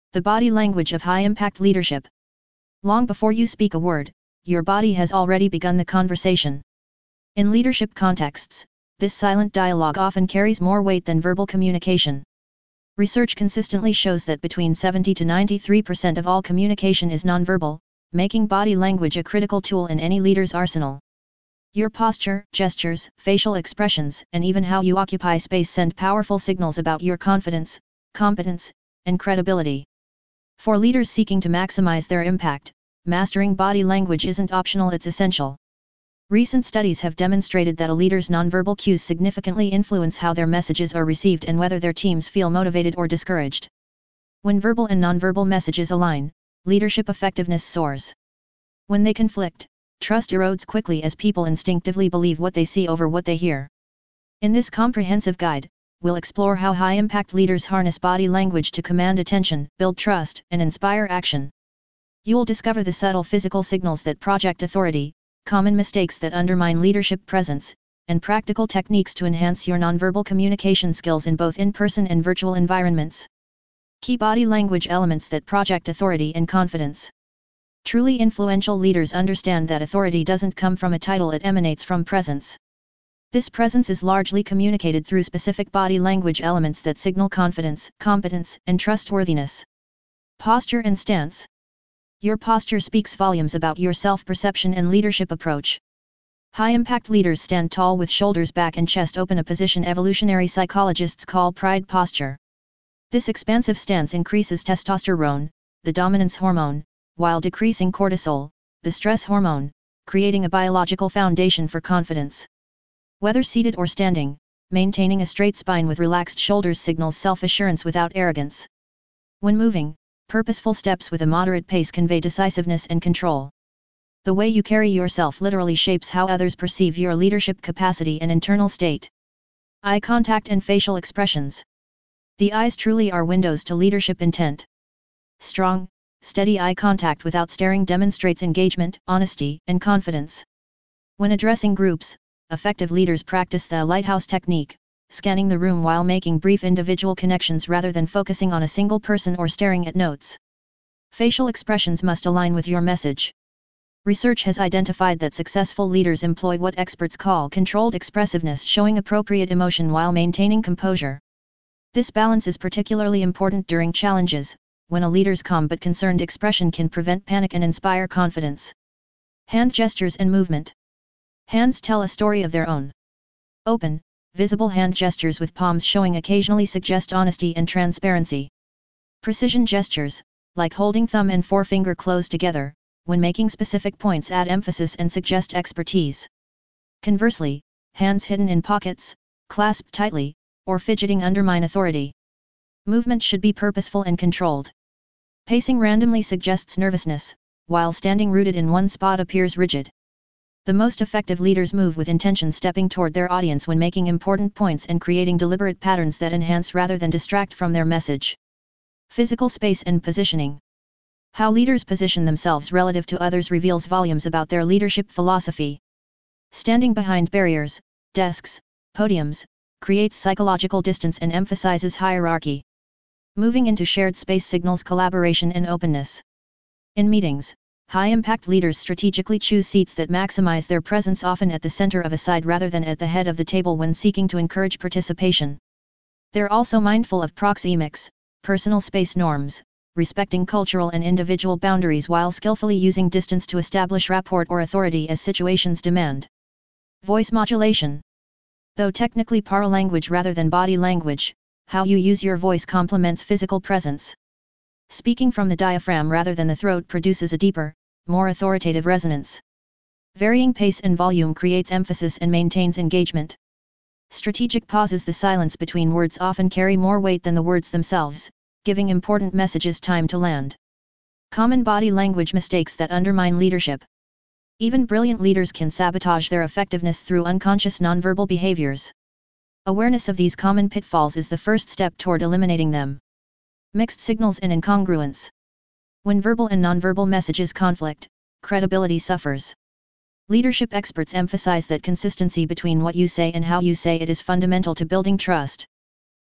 The body language of high-impact leadership. Long before you speak a word, your body has already begun the conversation. In leadership contexts, this silent dialogue often carries more weight than verbal communication. Research consistently shows that between 70 to 93% of all communication is nonverbal, making body language a critical tool in any leader's arsenal. Your posture, gestures, facial expressions, and even how you occupy space send powerful signals about your confidence, competence, and credibility. For leaders seeking to maximize their impact, mastering body language isn't optional, it's essential. Recent studies have demonstrated that a leader's nonverbal cues significantly influence how their messages are received and whether their teams feel motivated or discouraged. When verbal and nonverbal messages align, leadership effectiveness soars. When they conflict, trust erodes quickly as people instinctively believe what they see over what they hear. In this comprehensive guide, we'll explore how high-impact leaders harness body language to command attention, build trust, and inspire action. You'll discover the subtle physical signals that project authority, common mistakes that undermine leadership presence, and practical techniques to enhance your nonverbal communication skills in both in-person and virtual environments. Key body language elements that project authority and confidence. Truly influential leaders understand that authority doesn't come from a title, it emanates from presence. This presence is largely communicated through specific body language elements that signal confidence, competence, and trustworthiness. Posture and stance. Your posture speaks volumes about your self-perception and leadership approach. High-impact leaders stand tall with shoulders back and chest open, a position evolutionary psychologists call pride posture. This expansive stance increases testosterone, the dominance hormone, while decreasing cortisol, the stress hormone, creating a biological foundation for confidence. Whether seated or standing, maintaining a straight spine with relaxed shoulders signals self-assurance without arrogance. When moving, purposeful steps with a moderate pace convey decisiveness and control. The way you carry yourself literally shapes how others perceive your leadership capacity and internal state. Eye contact and facial expressions. The eyes truly are windows to leadership intent. Strong, steady eye contact without staring demonstrates engagement, honesty, and confidence. When addressing groups, effective leaders practice the lighthouse technique, scanning the room while making brief individual connections rather than focusing on a single person or staring at notes. Facial expressions must align with your message. Research has identified that successful leaders employ what experts call controlled expressiveness, showing appropriate emotion while maintaining composure. This balance is particularly important during challenges, when a leader's calm but concerned expression can prevent panic and inspire confidence. Hand gestures and movement. Hands tell a story of their own. Open, visible hand gestures with palms showing occasionally suggest honesty and transparency. Precision gestures, like holding thumb and forefinger close together, when making specific points add emphasis and suggest expertise. Conversely, hands hidden in pockets, clasped tightly, or fidgeting undermine authority. Movement should be purposeful and controlled. Pacing randomly suggests nervousness, while standing rooted in one spot appears rigid. The most effective leaders move with intention, stepping toward their audience when making important points and creating deliberate patterns that enhance rather than distract from their message. Physical space and positioning. How leaders position themselves relative to others reveals volumes about their leadership philosophy. Standing behind barriers, desks, podiums, creates psychological distance and emphasizes hierarchy. Moving into shared space signals collaboration and openness. In meetings, high-impact leaders strategically choose seats that maximize their presence, often at the center of a side rather than at the head of the table when seeking to encourage participation. They're also mindful of proxemics, personal space norms, respecting cultural and individual boundaries while skillfully using distance to establish rapport or authority as situations demand. Voice modulation. Though technically paralanguage rather than body language, how you use your voice complements physical presence. Speaking from the diaphragm rather than the throat produces a deeper, more authoritative resonance. Varying pace and volume creates emphasis and maintains engagement. Strategic pauses. The silence between words often carry more weight than the words themselves, giving important messages time to land. Common body language mistakes that undermine leadership. Even brilliant leaders can sabotage their effectiveness through unconscious nonverbal behaviors. Awareness of these common pitfalls is the first step toward eliminating them. Mixed signals and incongruence. When verbal and nonverbal messages conflict, credibility suffers. Leadership experts emphasize that consistency between what you say and how you say it is fundamental to building trust.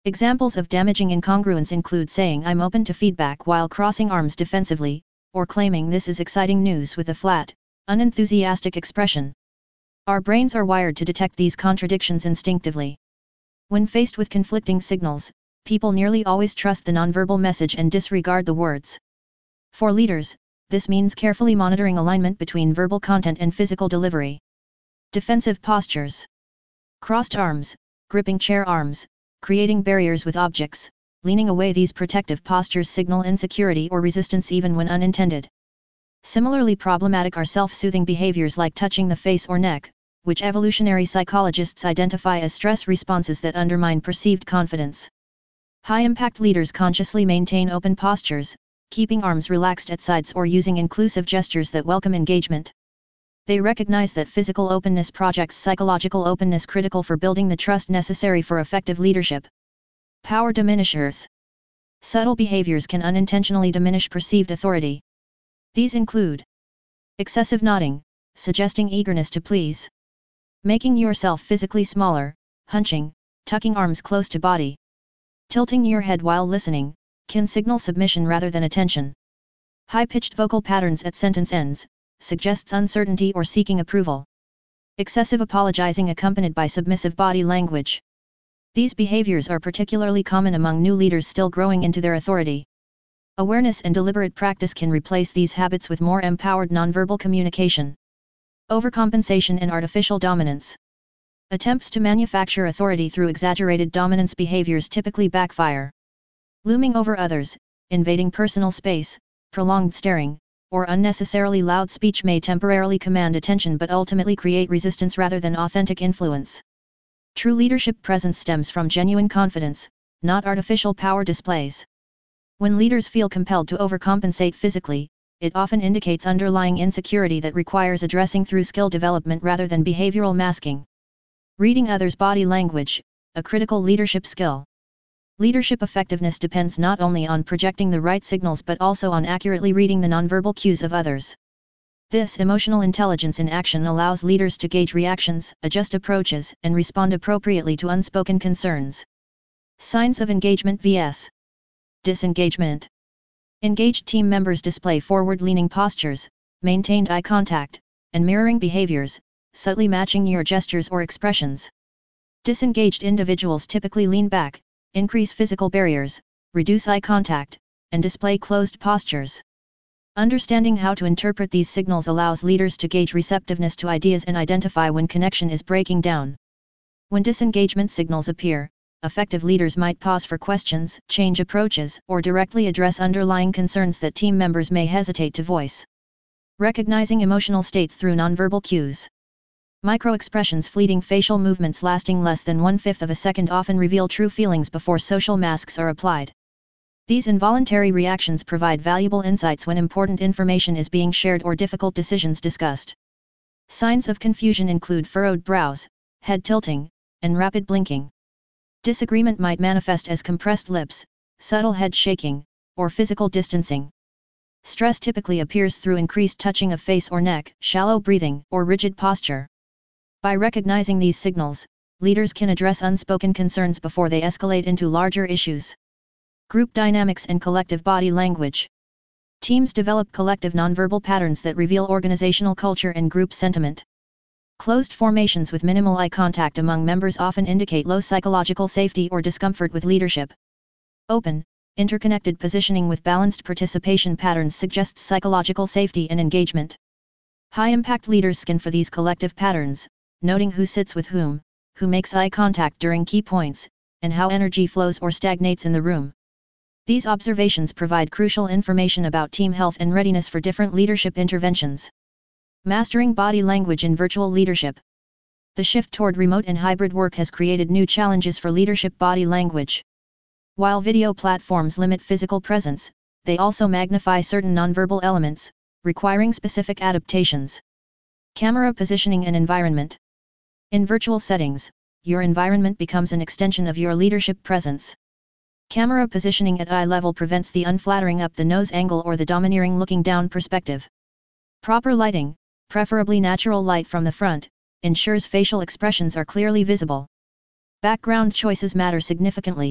Examples of damaging incongruence include saying "I'm open to feedback" while crossing arms defensively, or claiming "this is exciting news" with a flat, unenthusiastic expression. Our brains are wired to detect these contradictions instinctively. When faced with conflicting signals, people nearly always trust the nonverbal message and disregard the words. For leaders, this means carefully monitoring alignment between verbal content and physical delivery. Defensive postures. Crossed arms, gripping chair arms, creating barriers with objects, leaning away. These protective postures signal insecurity or resistance even when unintended. Similarly problematic are self-soothing behaviors like touching the face or neck, which evolutionary psychologists identify as stress responses that undermine perceived confidence. High-impact leaders consciously maintain open postures, keeping arms relaxed at sides or using inclusive gestures that welcome engagement. They recognize that physical openness projects psychological openness critical for building the trust necessary for effective leadership. Power diminishers. Subtle behaviors can unintentionally diminish perceived authority. These include excessive nodding, suggesting eagerness to please. Making yourself physically smaller, hunching, tucking arms close to body. Tilting your head while listening, can signal submission rather than attention. High-pitched vocal patterns at sentence ends, suggests uncertainty or seeking approval. Excessive apologizing accompanied by submissive body language. These behaviors are particularly common among new leaders still growing into their authority. Awareness and deliberate practice can replace these habits with more empowered nonverbal communication. Overcompensation and artificial dominance. Attempts to manufacture authority through exaggerated dominance behaviors typically backfire. Looming over others, invading personal space, prolonged staring, or unnecessarily loud speech may temporarily command attention but ultimately create resistance rather than authentic influence. True leadership presence stems from genuine confidence, not artificial power displays. When leaders feel compelled to overcompensate physically, it often indicates underlying insecurity that requires addressing through skill development rather than behavioral masking. Reading others' body language, a critical leadership skill. Leadership effectiveness depends not only on projecting the right signals but also on accurately reading the nonverbal cues of others. This emotional intelligence in action allows leaders to gauge reactions, adjust approaches, and respond appropriately to unspoken concerns. Signs of engagement vs. disengagement. Engaged team members display forward-leaning postures, maintained eye contact, and mirroring behaviors, subtly matching your gestures or expressions. Disengaged individuals typically lean back, increase physical barriers, reduce eye contact, and display closed postures. Understanding how to interpret these signals allows leaders to gauge receptiveness to ideas and identify when connection is breaking down. When disengagement signals appear, effective leaders might pause for questions, change approaches, or directly address underlying concerns that team members may hesitate to voice. Recognizing emotional states through nonverbal cues. Microexpressions, fleeting facial movements lasting less than 1/5 of a second often reveal true feelings before social masks are applied. These involuntary reactions provide valuable insights when important information is being shared or difficult decisions discussed. Signs of confusion include furrowed brows, head tilting, and rapid blinking. Disagreement might manifest as compressed lips, subtle head shaking, or physical distancing. Stress typically appears through increased touching of face or neck, shallow breathing, or rigid posture. By recognizing these signals, leaders can address unspoken concerns before they escalate into larger issues. Group dynamics and collective body language. Teams develop collective nonverbal patterns that reveal organizational culture and group sentiment. Closed formations with minimal eye contact among members often indicate low psychological safety or discomfort with leadership. Open, interconnected positioning with balanced participation patterns suggests psychological safety and engagement. High-impact leaders scan for these collective patterns, noting who sits with whom, who makes eye contact during key points, and how energy flows or stagnates in the room. These observations provide crucial information about team health and readiness for different leadership interventions. Mastering body language in virtual leadership. The shift toward remote and hybrid work has created new challenges for leadership body language. While video platforms limit physical presence, they also magnify certain nonverbal elements, requiring specific adaptations. Camera positioning and environment. In virtual settings, your environment becomes an extension of your leadership presence. Camera positioning at eye level prevents the unflattering up the nose angle or the domineering looking down perspective. Proper lighting, preferably natural light from the front, ensures facial expressions are clearly visible. Background choices matter significantly.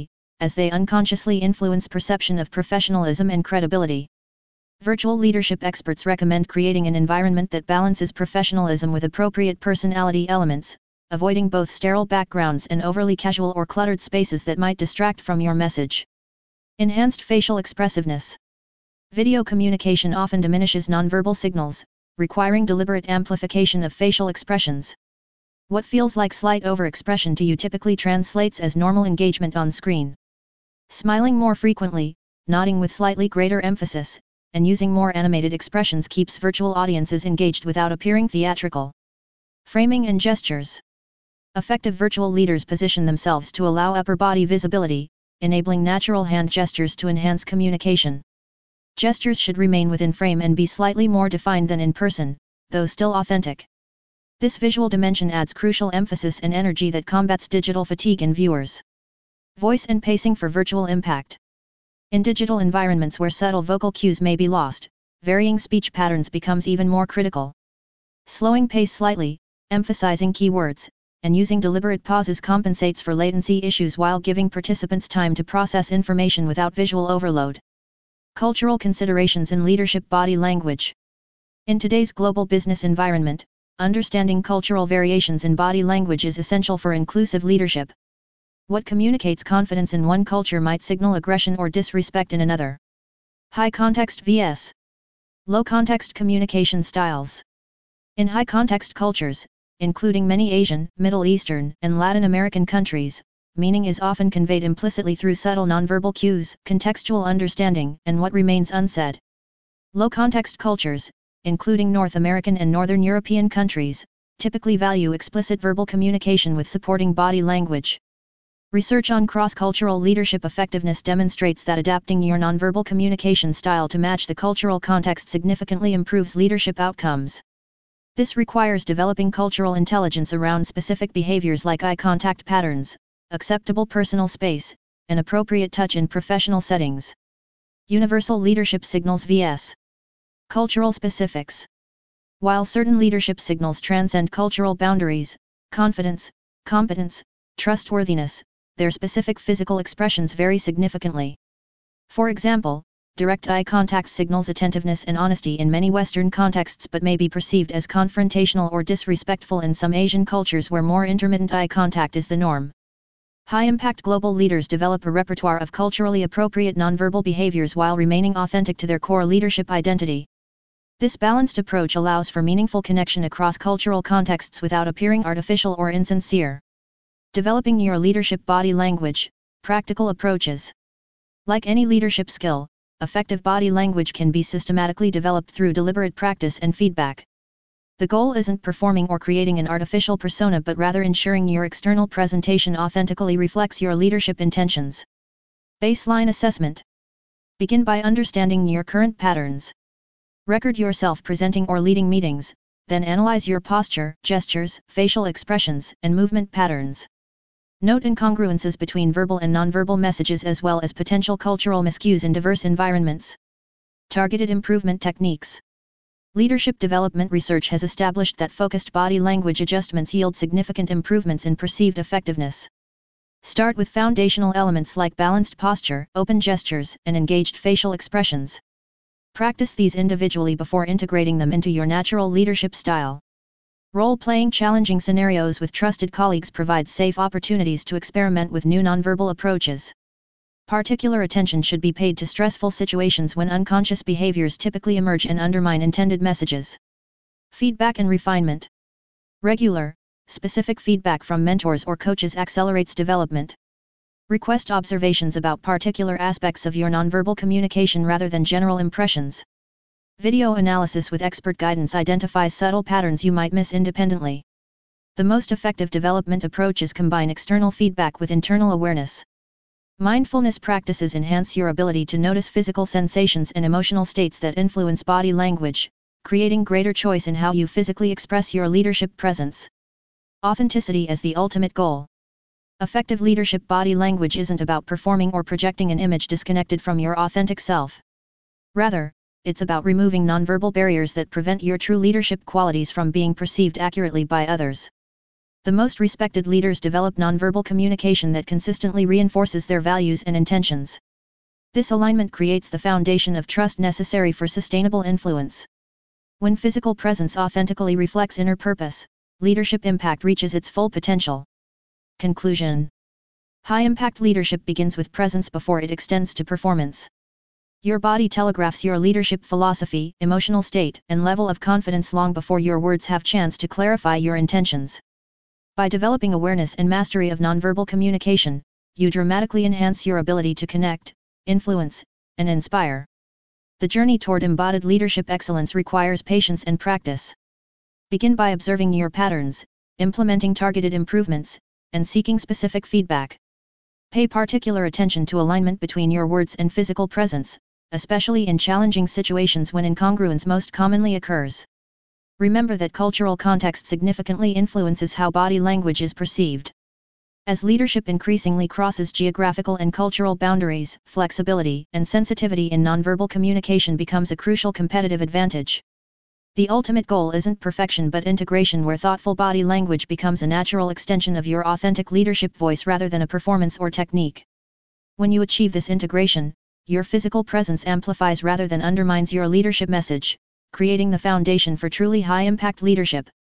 as they unconsciously influence perception of professionalism and credibility. Virtual leadership experts recommend creating an environment that balances professionalism with appropriate personality elements, avoiding both sterile backgrounds and overly casual or cluttered spaces that might distract from your message. Enhanced facial expressiveness. Video communication often diminishes nonverbal signals, requiring deliberate amplification of facial expressions. What feels like slight overexpression to you typically translates as normal engagement on screen. Smiling more frequently, nodding with slightly greater emphasis, and using more animated expressions keeps virtual audiences engaged without appearing theatrical. Framing and gestures. Effective virtual leaders position themselves to allow upper body visibility, enabling natural hand gestures to enhance communication. Gestures should remain within frame and be slightly more defined than in person, though still authentic. This visual dimension adds crucial emphasis and energy that combats digital fatigue in viewers. Voice and pacing for virtual impact. In digital environments where subtle vocal cues may be lost, varying speech patterns becomes even more critical. Slowing pace slightly, emphasizing keywords, and using deliberate pauses compensates for latency issues while giving participants time to process information without visual overload. Cultural considerations in leadership body language. In today's global business environment, understanding cultural variations in body language is essential for inclusive leadership. What communicates confidence in one culture might signal aggression or disrespect in another. High context vs. low context communication styles. In high context cultures, including many Asian, Middle Eastern, and Latin American countries, meaning is often conveyed implicitly through subtle nonverbal cues, contextual understanding, and what remains unsaid. Low context cultures, including North American and Northern European countries, typically value explicit verbal communication with supporting body language. Research on cross-cultural leadership effectiveness demonstrates that adapting your nonverbal communication style to match the cultural context significantly improves leadership outcomes. This requires developing cultural intelligence around specific behaviors like eye contact patterns, acceptable personal space, and appropriate touch in professional settings. Universal leadership signals vs. cultural specifics. While certain leadership signals transcend cultural boundaries, confidence, competence, trustworthiness, their specific physical expressions vary significantly. For example, direct eye contact signals attentiveness and honesty in many Western contexts but may be perceived as confrontational or disrespectful in some Asian cultures where more intermittent eye contact is the norm. High-impact global leaders develop a repertoire of culturally appropriate nonverbal behaviors while remaining authentic to their core leadership identity. This balanced approach allows for meaningful connection across cultural contexts without appearing artificial or insincere. Developing your leadership body language, practical approaches. Like any leadership skill, effective body language can be systematically developed through deliberate practice and feedback. The goal isn't performing or creating an artificial persona but rather ensuring your external presentation authentically reflects your leadership intentions. Baseline assessment. Begin by understanding your current patterns. Record yourself presenting or leading meetings, then analyze your posture, gestures, facial expressions, and movement patterns. Note incongruences between verbal and nonverbal messages as well as potential cultural miscues in diverse environments. Targeted improvement techniques. Leadership development research has established that focused body language adjustments yield significant improvements in perceived effectiveness. Start with foundational elements like balanced posture, open gestures, and engaged facial expressions. Practice these individually before integrating them into your natural leadership style. Role-playing challenging scenarios with trusted colleagues provides safe opportunities to experiment with new nonverbal approaches. Particular attention should be paid to stressful situations when unconscious behaviors typically emerge and undermine intended messages. Feedback and refinement. Regular, specific feedback from mentors or coaches accelerates development. Request observations about particular aspects of your nonverbal communication rather than general impressions. Video analysis with expert guidance identifies subtle patterns you might miss independently. The most effective development approaches combine external feedback with internal awareness. Mindfulness practices enhance your ability to notice physical sensations and emotional states that influence body language, creating greater choice in how you physically express your leadership presence. Authenticity as the ultimate goal. Effective leadership body language isn't about performing or projecting an image disconnected from your authentic self. Rather, it's about removing nonverbal barriers that prevent your true leadership qualities from being perceived accurately by others. The most respected leaders develop nonverbal communication that consistently reinforces their values and intentions. This alignment creates the foundation of trust necessary for sustainable influence. When physical presence authentically reflects inner purpose, leadership impact reaches its full potential. Conclusion. High-impact leadership begins with presence before it extends to performance. Your body telegraphs your leadership philosophy, emotional state, and level of confidence long before your words have chance to clarify your intentions. By developing awareness and mastery of nonverbal communication, you dramatically enhance your ability to connect, influence, and inspire. The journey toward embodied leadership excellence requires patience and practice. Begin by observing your patterns, implementing targeted improvements, and seeking specific feedback. Pay particular attention to alignment between your words and physical presence, especially in challenging situations when incongruence most commonly occurs. Remember that cultural context significantly influences how body language is perceived. As leadership increasingly crosses geographical and cultural boundaries, flexibility and sensitivity in nonverbal communication becomes a crucial competitive advantage. The ultimate goal isn't perfection but integration, where thoughtful body language becomes a natural extension of your authentic leadership voice rather than a performance or technique. When you achieve this integration, your physical presence amplifies rather than undermines your leadership message, creating the foundation for truly high-impact leadership.